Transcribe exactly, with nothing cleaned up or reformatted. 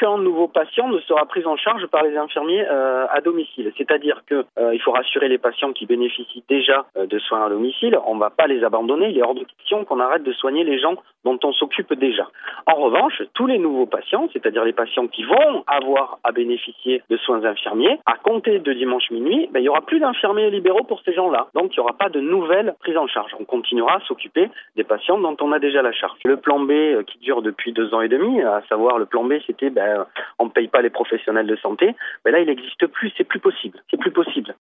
aucun nouveau patient ne sera pris en charge par les infirmiers euh, à domicile. C'est-à-dire que euh, il faut rassurer les patients qui bénéficient déjà euh, de soins à domicile. On ne va pas les abandonner. Il est hors de question qu'on arrête de soigner les gens dont on s'occupe déjà. En revanche, tous les nouveaux patients, c'est-à-dire les patients qui vont avoir à bénéficier de soins infirmiers, à compter de dimanche minuit, ben, il n'y aura plus d'infirmiers libéraux pour ces gens-là. Donc, il n'y aura pas de nouvelle prise en charge. On continuera à s'occuper des patients dont on a déjà la charge. Le plan B euh, qui dure depuis deux ans et demi, à savoir le plan B, c'était ben, on ne paye pas les professionnels de santé, ben là, il n'existe plus, c'est plus possible. C'est plus possible.